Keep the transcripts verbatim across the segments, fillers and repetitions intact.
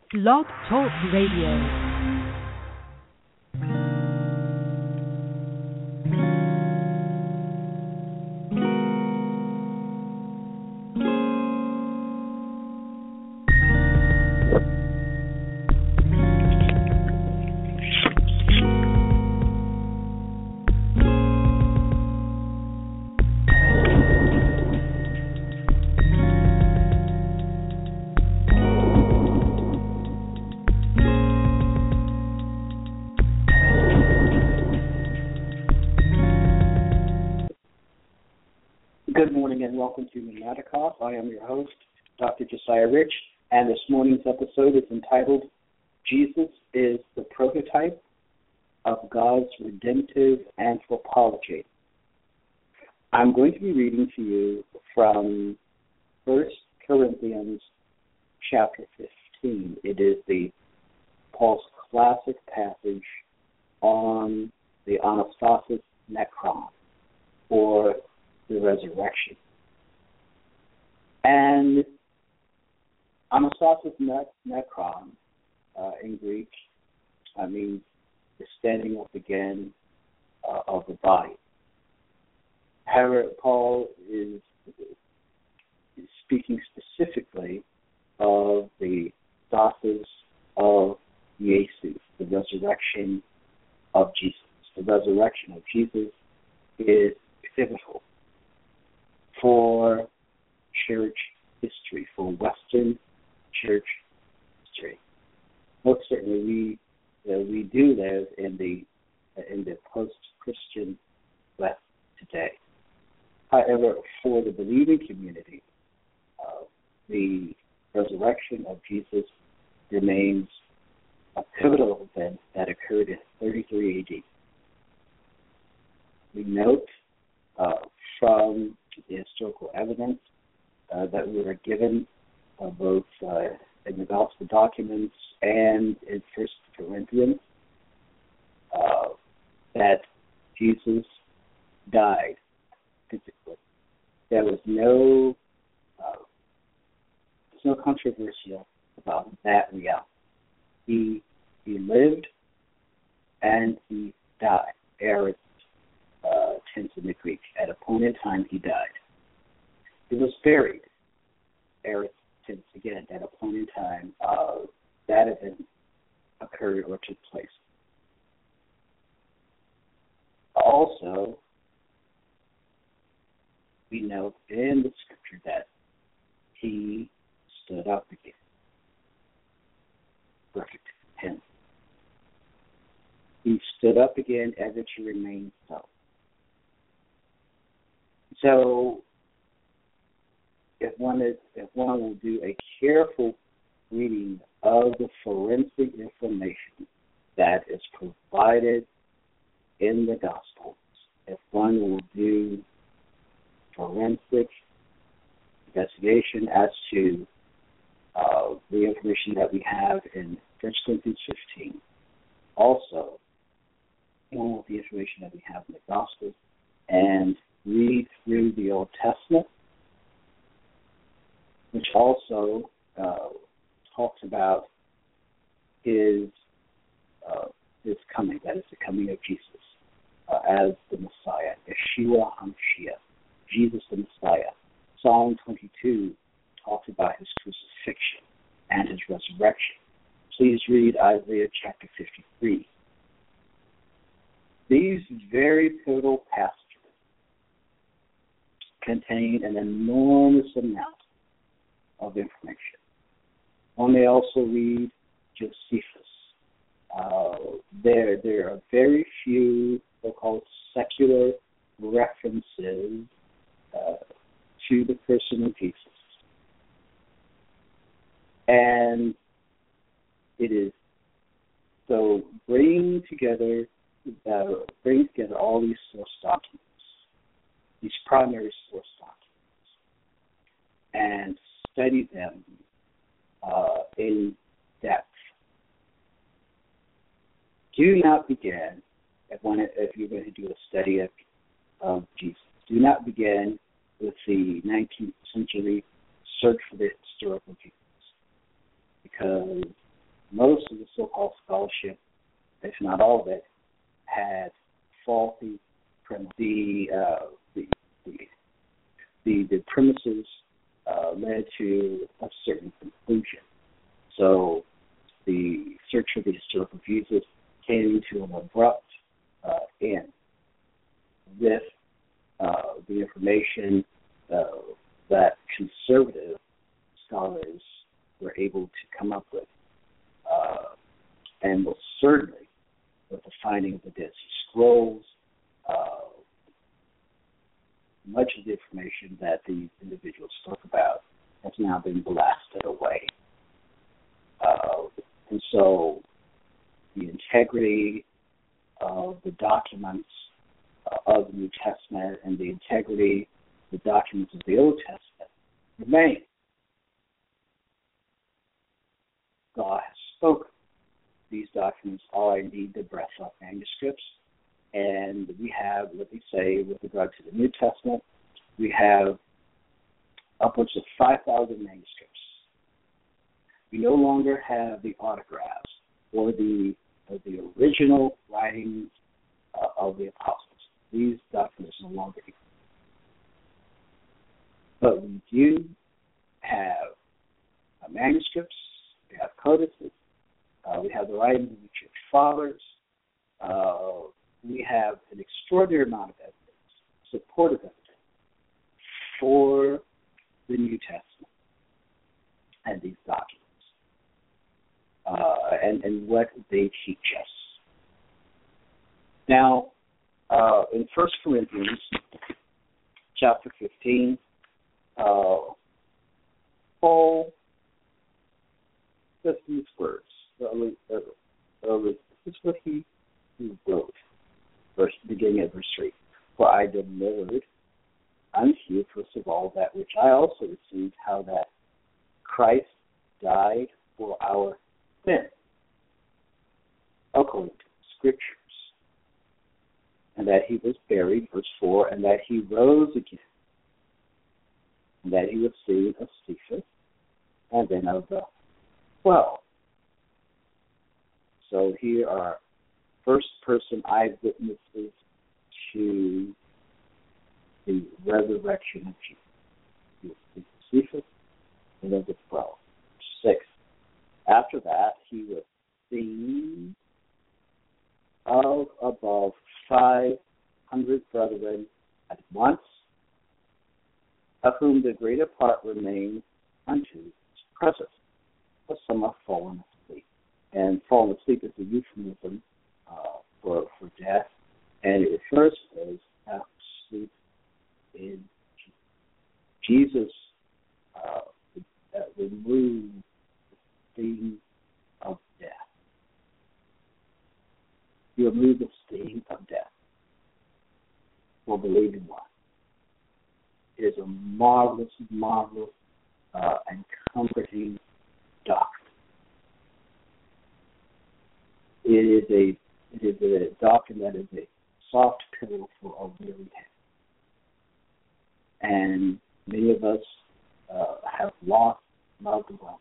Blog Talk Radio. Good morning and welcome to Pneumaticos. I am your host, Doctor Josiah Rich, and this morning's episode is entitled, Jesus is the Prototype of God's Redemptive Anthropology. I'm going to be reading to you from First Corinthians chapter fifteen. It is the Paul's classic passage on the Anastasis Necron, or the resurrection. And Anastasis Necron uh, in Greek uh, means the standing up again uh, of the body. However, Paul is, is speaking specifically of the stasis of Jesus, the resurrection of Jesus. The resurrection of Jesus is pivotal for church history, for Western church history. Most certainly, we uh, we do live in the uh, in the post-Christian West today. However, for the believing community, uh, the resurrection of Jesus remains a pivotal event that occurred in thirty-three A D. We note uh, from the historical evidence uh, that we were given uh, both uh, in the gospel documents and in First Corinthians uh, that Jesus died physically. There was no uh, there's no controversial about that reality. He he lived and he died. Eris Uh, tense in the Greek. At a point in time, he died. He was buried. Eris tense again. At a point in time, uh, that event occurred or took place. Also, we know in the scripture that he stood up again. Perfect tense. He stood up again ever to remain so. So, if one is, if one will do a careful reading of the forensic information that is provided in the Gospels, if one will do forensic investigation as to uh, the information that we have in First Corinthians fifteen, also along with the information that we have in the Gospels, and read through the Old Testament, which also uh, talks about his uh, his coming, that is the coming of Jesus uh, as the Messiah, Yeshua HaMashiach, Jesus the Messiah. Psalm twenty-two talks about his crucifixion and his resurrection. Please read Isaiah chapter fifty-three. These very pivotal passages contain an enormous amount of information. One may also read Josephus. Uh, there, there are very few so-called secular references uh, to the person of Jesus. And it is so bringing together, uh, bringing together all these source documents, these primary source documents, and study them uh, in depth. Do not begin, if, one, if you're going to do a study of, of Jesus, do not begin with the nineteenth century search for the historical Jesus, because most of the so-called scholarship, if not all of it, had faulty from the, uh, the, the the the premises uh, led to a certain conclusion. So the search for the historical Jesus came to an abrupt uh, end with uh, the information uh, that conservative scholars were able to come up with, uh, and most certainly with the finding of the Dead Sea Scrolls, uh, much of the information that these individuals spoke about has now been blasted away. Uh, and so the integrity of the documents uh, of the New Testament and the integrity of the documents of the Old Testament remain. God has spoken. These documents are indeed the breath-like manuscripts. And we have, let me say, with regard to the New Testament, we have upwards of five thousand manuscripts. We no longer have the autographs or the, or the original writings uh, of the apostles. These documents no longer exist. But we do have uh, manuscripts, we have codices, uh, we have the writings of the church fathers, uh, we have an extraordinary amount of evidence, supportive evidence, for the New Testament and these documents, uh, and, and what they teach us. Now, uh, in First Corinthians chapter fifteen, uh, Paul says these words. Uh, uh, this is what he, he wrote. Verse, beginning at verse three. For I delivered unto you, first of all, that which I also received, how that Christ died for our sin, according to the Scriptures, and that he was buried, verse four, and that he rose again, and that he was seen of Cephas, and then of the twelve. So here are first-person eyewitnesses to the resurrection of Jesus. He was Cephas, and then the twelve. Six. After that, he was seen of above five hundred brethren at once, of whom the greater part remain unto his presence, but some are fallen asleep. And fallen asleep is a euphemism uh, for, for death, and it refers to as asleep in Jesus. Jesus uh, uh, removed the sting of death. He removed the sting of death for believing one. It is a marvelous, marvelous, uh, and comforting doctrine. It is a it is a doctrine that is a soft pillow for a weary head. And many of us uh, have lost loved ones,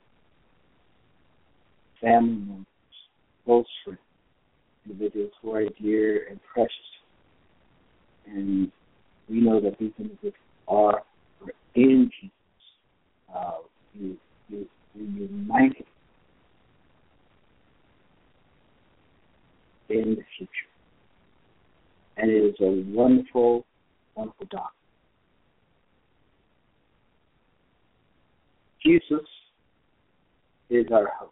family members, close friends, individuals who are dear and precious. And we know that these individuals are in Jesus. Uh, you, you, you're united in the future. And it is a wonderful, wonderful doctrine. Jesus is our hope.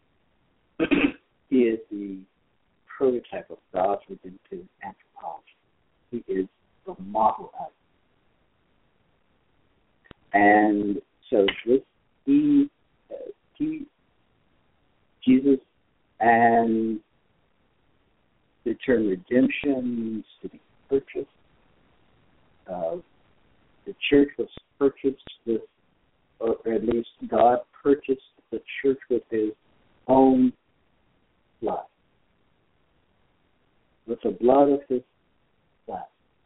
He is the prototype of God's redemptive anthropology. He is the model of it. And so this, he, uh, he, Jesus, and the term redemption means to be purchased. Uh, the church was purchased with, or at least God purchased the church with his own blood. With the blood of his blood.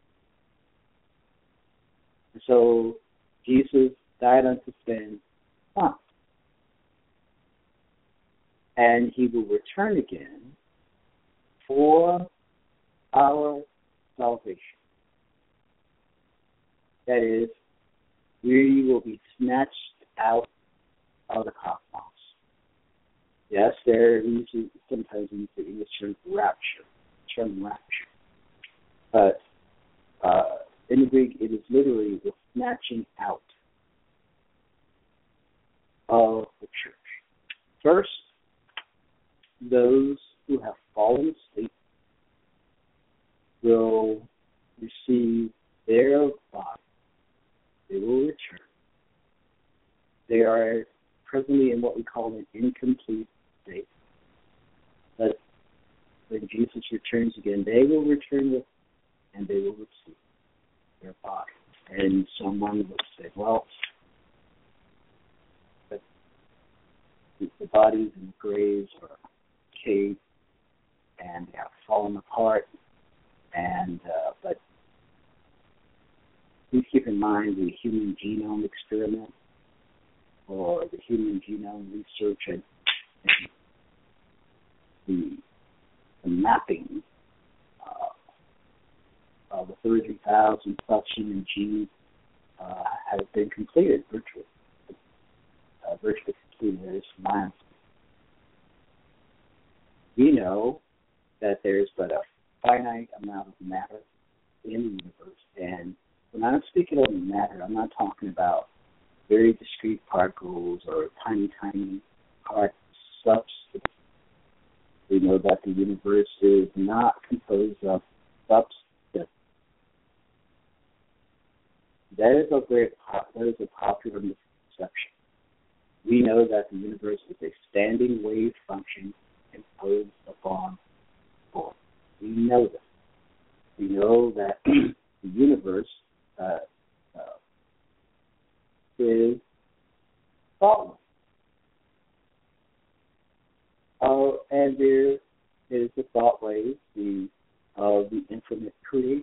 So Jesus died unto sin once. and he will return again for our salvation. That is, we will be snatched out of the cosmos. Yes, there is sometimes we use the English term rapture, term rapture. But uh, in the Greek, it is literally the snatching out of the church. First, those who have fallen asleep will receive their body. They will return. They are presently in what we call an incomplete state. But when Jesus returns again, they will return with, and they will receive their body. And someone will say, well, but the bodies in the graves are decayed and they have fallen apart. And uh, but please keep in mind the human genome experiment or the human genome research and, and the, the mapping uh, of the thirty thousand plus human genes uh, has been completed virtually. Uh, virtually completed. There's science. We know that there's but a finite amount of matter in the universe. And when I'm speaking of matter, I'm not talking about very discrete particles or tiny, tiny hard substance. We know that the universe is not composed of substance. That is a very that is a popular misconception. We know that the universe is a standing wave function imposed upon force. We know that. We know that the universe uh, uh, is thoughtless. Uh, and there is the thought wave the, of the infinite creator.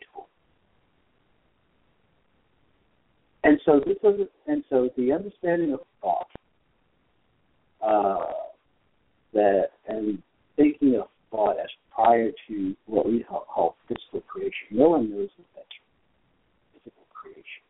And so this is, and so the understanding of thought uh, that and thinking of thought as prior to what we call physical creation. No one knows what that's physical creation.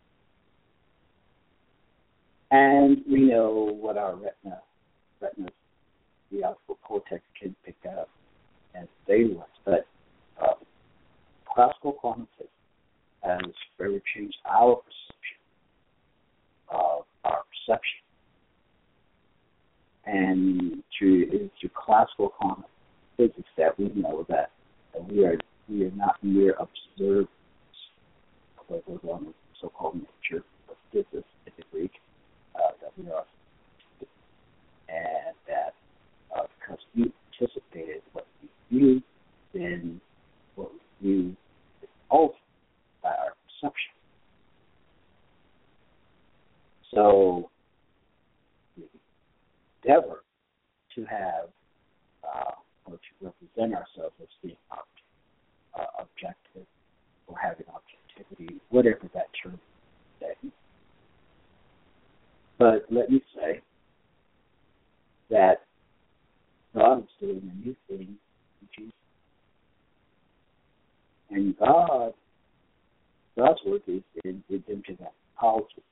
And we know what our retina, retina, the optical cortex can pick up and stay with. But uh, classical quantum physics has forever changed our perception of our perception. And through, it is through classical quantum physics that we know that, that we are we are not mere observers of what goes on in so-called nature of physics in the Greek, uh, that we are, and that uh, because we anticipated what we view, then what we view is altered by our perception. So we endeavor to have uh, or to represent ourselves as being object, uh, objective or having objectivity, whatever that term is. But let me say that God is doing a new thing in Jesus. And God, God's work is in redemptive apology.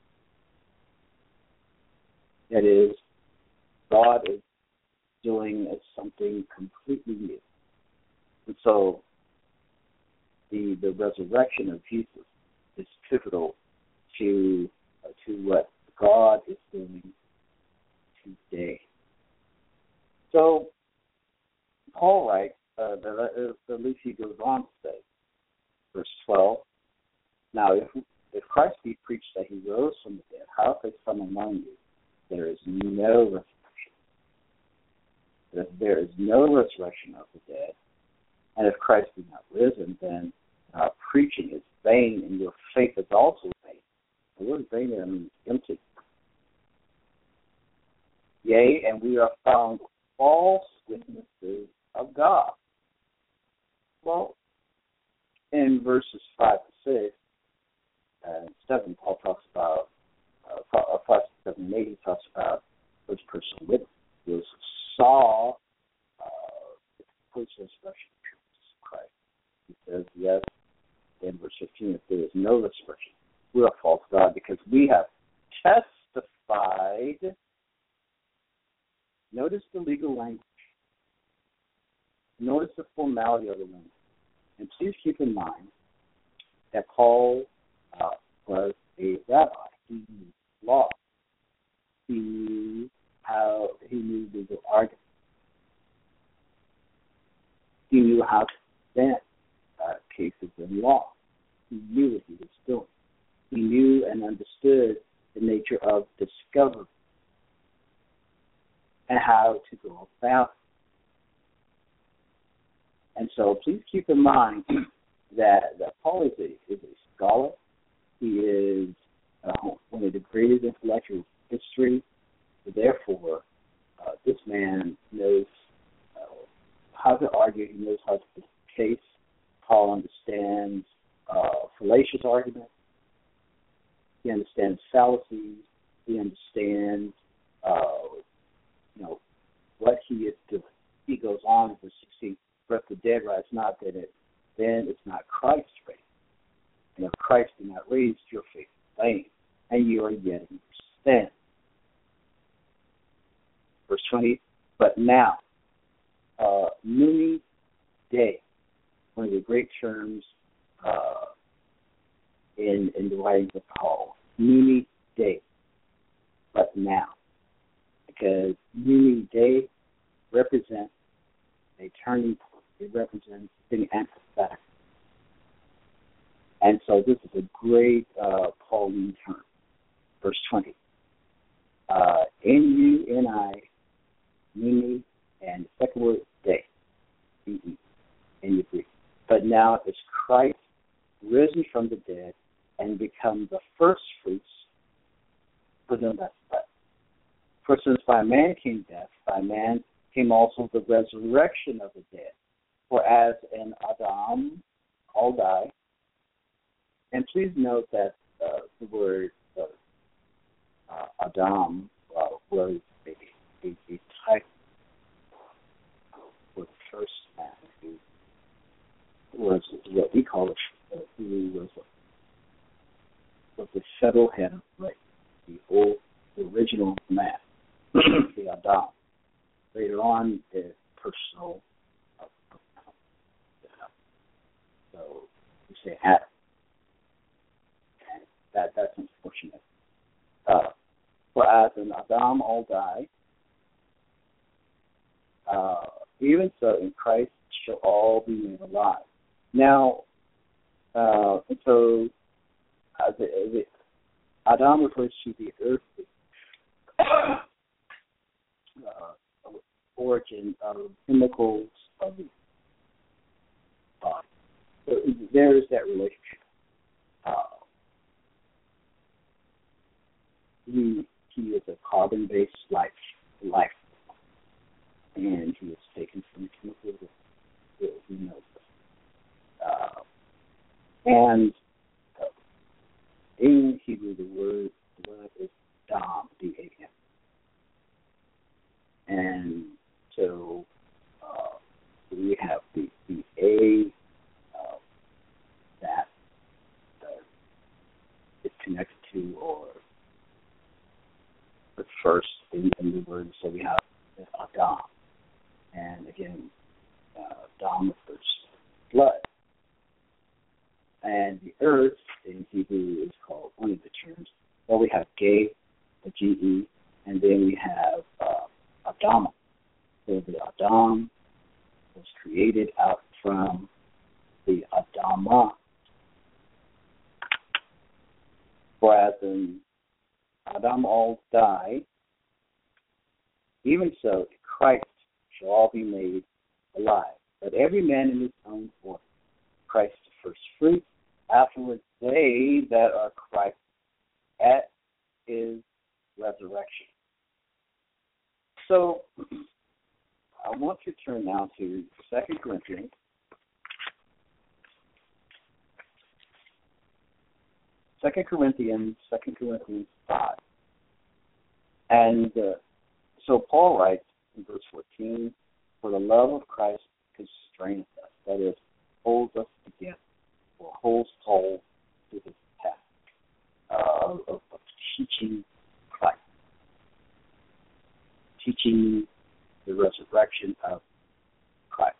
That is, God is doing something completely new. And so the the resurrection of Jesus is pivotal to uh, to what God is doing today. So Paul writes, uh, the, the least he goes on to say, verse twelve, now if, if Christ be preached that he rose from the dead, how say some among you there is no resurrection? If there is no resurrection of the dead, and if Christ be not risen, then uh, preaching is vain, and your faith is also vain. The word vain means empty. Yea, and we are found false witnesses of God. Well, in verses five to six and seven, Paul talks about, uh, five, seven, and eight, he talks about first person witness. Those who saw is resurrection true? Jesus Christ. He says, yes. In verse fifteen, if there is no resurrection, we are false God because we have testified. Notice the legal language. Notice the formality of the language. And please keep in mind that Paul uh, was a rabbi. He knew law. He knew how he knew legal arguments. He knew how to present uh, cases in law. He knew what he was doing. He knew and understood the nature of discovery and how to go about it. And so please keep in mind that, that Paul is a, is a scholar. He is uh, one of the greatest intellectuals in history. Therefore, uh, this man knows uh, how to argue. He knows how to put a case. Paul understands uh, fallacious arguments. He understands fallacies. He understands, uh, you know, what he is doing. He goes on in verse sixteen. But if the dead rise not, then it then it's not Christ raised. And if Christ did not raise, your faith is vain, and you are yet in sin. Verse twenty. But now, uh, numi day, one of the great terms uh, in in the writings of Paul. Numi day. But now, because numi day represents a turning point. It represents being empathetic. And so this is a great uh, Pauline term. Verse twenty. Uh, in you, in I, me, and the second word, day, B-E, in your Greek. But now is Christ risen from the dead and become the first fruits for them that slept. For since by man came death, by man came also the resurrection of the dead. For as in Adam, all die. And please note that uh, the word uh, uh, Adam uh, was a, a, a type for the first man who was what we call it, uh, who was, was the federal head of race, the old, the original man, the Adam. Later on, the personal. So we say Adam. And that that's unfortunate. Uh, for as in Adam all die, uh, even so in Christ shall all be made alive. Now, uh, so uh, the, the Adam refers to the earthly uh, origin of chemicals of the body. So there is that relationship. Uh, he he is a carbon-based life life, and he is taken from the chemical that he knows. Uh, and uh, in Hebrew, the word the word is dam, D A M, and so uh, we have the the A. that uh, is connected to or the first in, in the word. So we have Adam. And again, uh, Adam refers to blood. And the earth in Hebrew is called one of the terms. Well, we have Gay, the G E, and then we have uh, Adama. So the Adam was created out from the Adama. Whereas in Adam all die, even so Christ shall all be made alive. But every man in his own form. Christ the first fruit, afterwards they that are Christ at his resurrection. So I want to turn now to Second Corinthians. Second Corinthians, Second Corinthians five. And uh, so Paul writes in verse fourteen, for the love of Christ constraineth us, that is, holds us together, or holds Paul to his task uh, of, of teaching Christ, teaching the resurrection of Christ.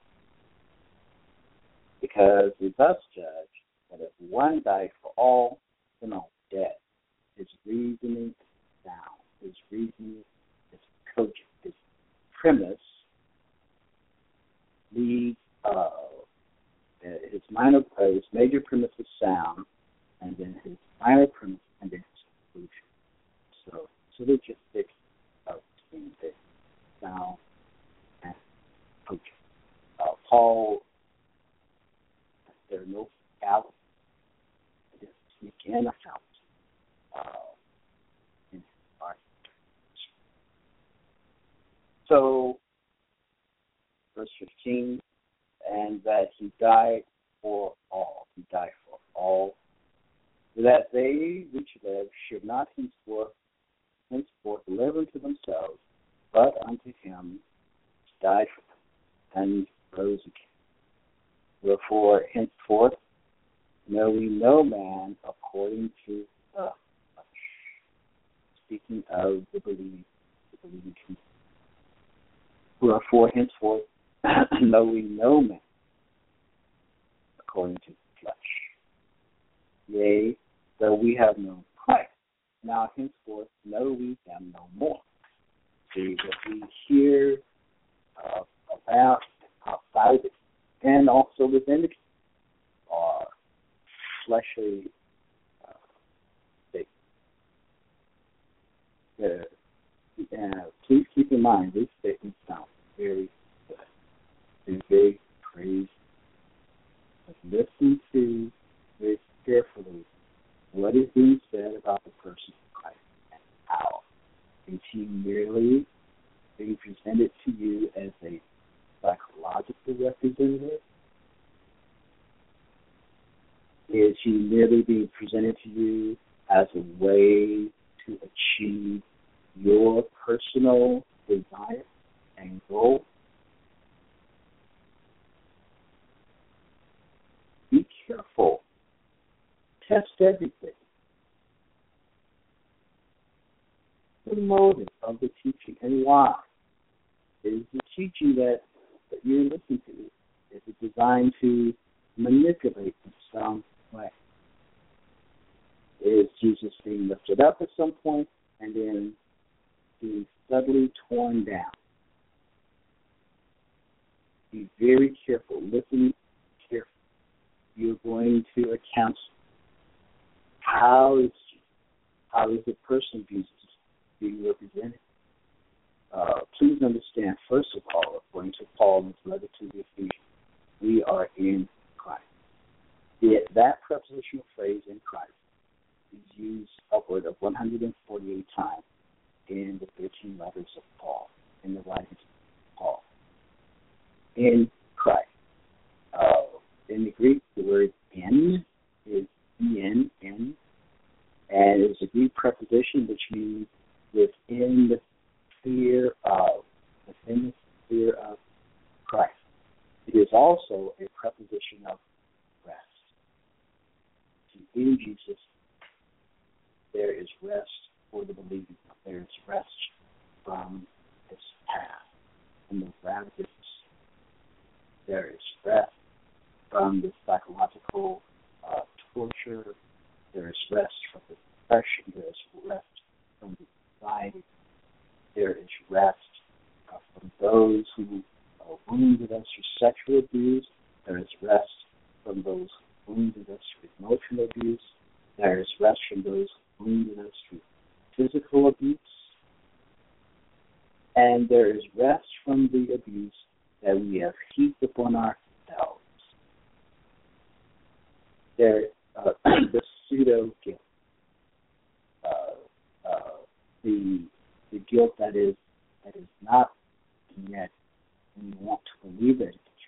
Because we thus judge that if one died for all, then all dead. His reasoning is sound. His reasoning is cogent. His premise leads, uh, his minor, uh, his major premise is sound, and then his minor premise, and then his conclusion. So, syllogistic of being the sound and cogent. Uh, Paul, there are no fallacies. It is sneak in a fallacy. Uh, in our so, verse fifteen, and that he died for all. He died for all, that they which live should not henceforth, henceforth live unto themselves, but unto him which died for them and rose again. Wherefore, henceforth, know we no man according to the flesh. Speaking of the belief, the believing community. Wherefore, henceforth, know we no man according to the flesh. Yea, though we have known Christ, now henceforth know we him no more. See, what we hear uh, about outside it, and also within it, are fleshly uh, statements. Uh, uh, please keep in mind, these statements sound very good. They're very crazy. But listen to very carefully what is being said about the person of Christ and how. Is he merely being presented to you as a psychological representative? Is he merely being presented to you as a way to achieve your personal desire and goal? Be careful. Test everything. The motive of the teaching and why. Is the teaching that, that you're listening to, is it designed to manipulate in some way? Is Jesus being lifted up at some point and then being subtly torn down? Be very careful. Listen carefully. You're going to account how is how is the person being being represented. Uh, please understand, first of all, according to Paul in his letter to the Ephesians, we are in Christ. Yet that prepositional phrase in Christ is used upward of one hundred forty-eight times in the thirteen letters of Paul, in the writings of Paul. In Christ. Uh, in the Greek, the word in is en, en, and it's a Greek preposition which means within the sphere of, within the sphere of Christ. It is also a preposition of rest. In Jesus, there is rest for the believer. There is rest from this path, from the ravages. There is rest from the psychological uh, torture. There is rest from the depression. There is rest from the anxiety. There is rest uh, from those who uh, wounded us through sexual abuse. There is rest from those who wounded us through emotional abuse. There is rest from those who wounded us through physical abuse. And there is rest from the abuse that we have heaped upon ourselves. There, uh, the pseudo guilt, uh, uh, the the guilt that is that is not, and yet we want to believe that it is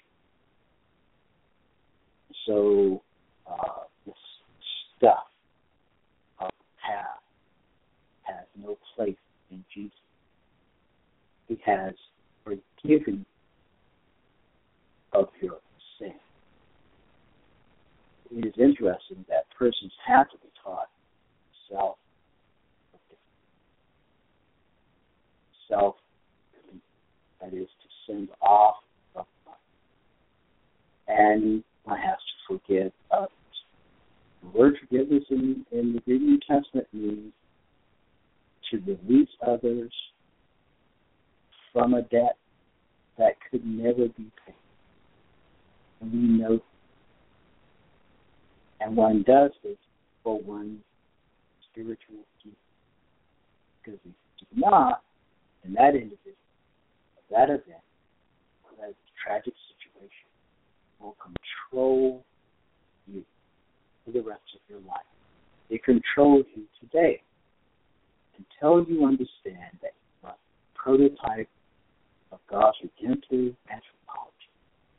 true. So uh, this stuff of the past has no place in Jesus. He has forgiven of it is interesting that persons have to be taught self, self, that is to send off of life. And one has to forgive others. The word forgiveness in, in the New Testament means to release others from a debt that could never be paid. And we know, and one does this for one's spiritual gift. Because if you do not, then that individual, that event, that tragic situation will control you for the rest of your life. It controls you today until you understand that you are a prototype of God's redemptive anthropology,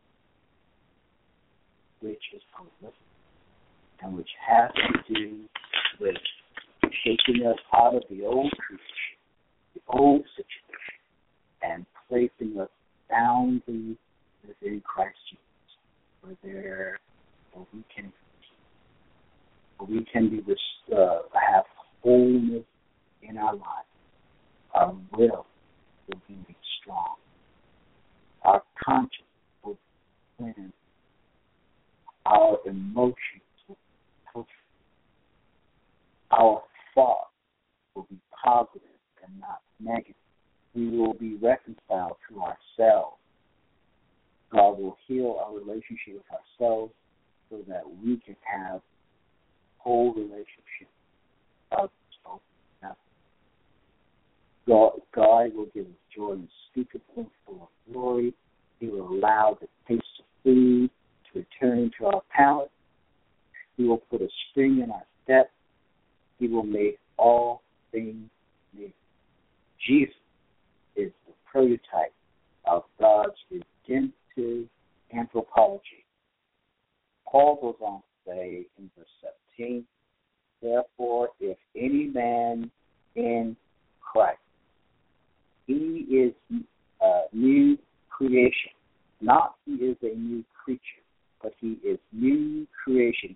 which is prolific and which has to do with taking us out of the old creation, the old situation, and placing us soundly within Christ Jesus, where there, where we can, where we can be uh, have wholeness in our lives. Our will will be made strong. Our conscience will be cleansed. Our emotions will be healthy. Our thoughts will be positive and not negative. We will be reconciled to ourselves. God will heal our relationship with ourselves so that we can have whole relationship with others. God, God will give us joy unspeakable, full of glory. He will allow the taste of food to return to our palate. He will put a spring in our step. He will make all things new. Jesus is the prototype of God's redemptive anthropology. Paul goes on to say in verse seventeen, therefore, if any man in Christ, he is a new creation. Not he is a new creature, but he is new creation.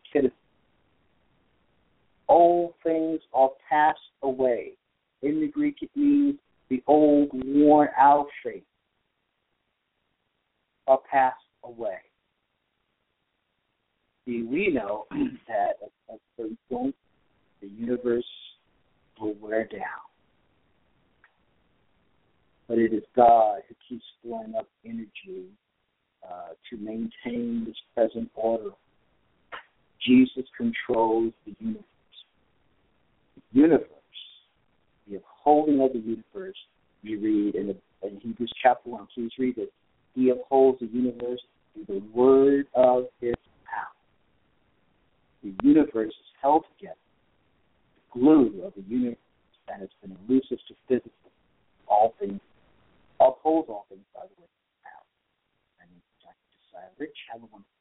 Old things are passed away. In the Greek, it means the old, worn-out things are passed away. See, we know that at a certain point, the universe will wear down. But it is God who keeps storing up energy uh, to maintain this present order. Jesus controls the universe. The universe, the upholding of the universe, we read in, the, in Hebrews chapter one. Please read it. He upholds the universe through the word of his power. The universe is held together. The glue of the universe that has been elusive to physics, all things, upholds all things by the way of his power. And Doctor Josiah Rich, have a wonderful